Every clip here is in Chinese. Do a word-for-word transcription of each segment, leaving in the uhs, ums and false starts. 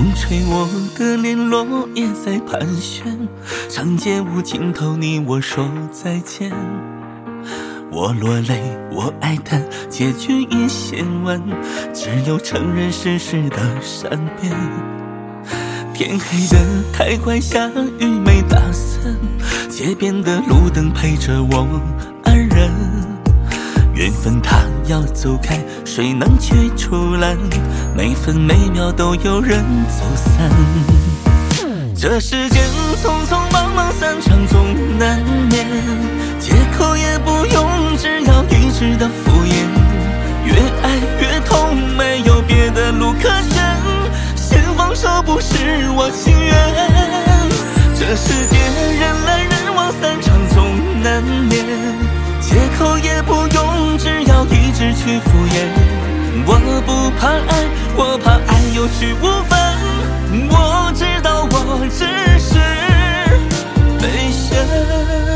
风吹我的脸，落叶在盘旋，长街无尽头，你我说再见。我落泪，我哀叹，结局已写完，只有承认世事的善变。天黑得太快，下雨没打伞，街边的路灯陪着我安然。缘分它要走开，谁能去阻拦？每分每秒都有人走散。这世间匆匆忙忙，散场总难免，借口也不用，只要一直的敷衍。越爱越痛，没有别的路可选，先放手不是我情愿。这世界人来人往，散场总难免，借口也不用，只要一直去敷衍。我不怕爱，我怕爱有去无返，我知道我只是被选。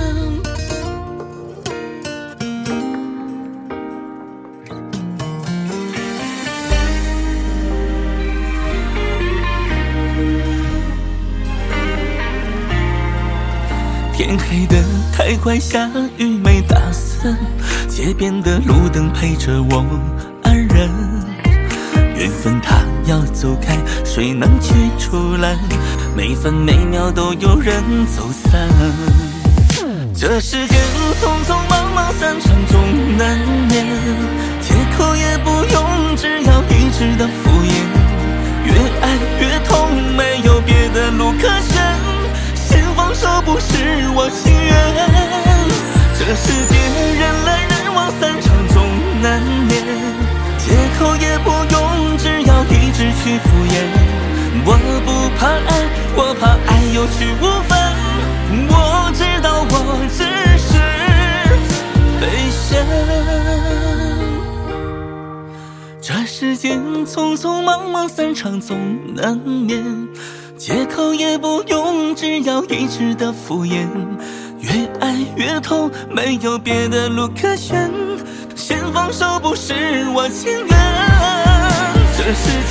天黑得太快，下雨没打伞，街边的路灯陪着我安然。缘分它要走开，谁能去阻拦？每分每秒都有人走散。这世间匆匆忙忙，散场总难免，借口也不用，只要一直的敷衍。越爱越痛，没有别的路可选，先放手不是我情愿。这世界人来人往，散场总难免，借口也不用，只要一直去敷衍。我不怕爱，我怕爱有去无返，我知道我只是被选。这世间匆匆忙忙，散场总难免，借口也不用，只要一直的敷衍。越爱越痛，没有别的路可选，先放手不是我情愿。这世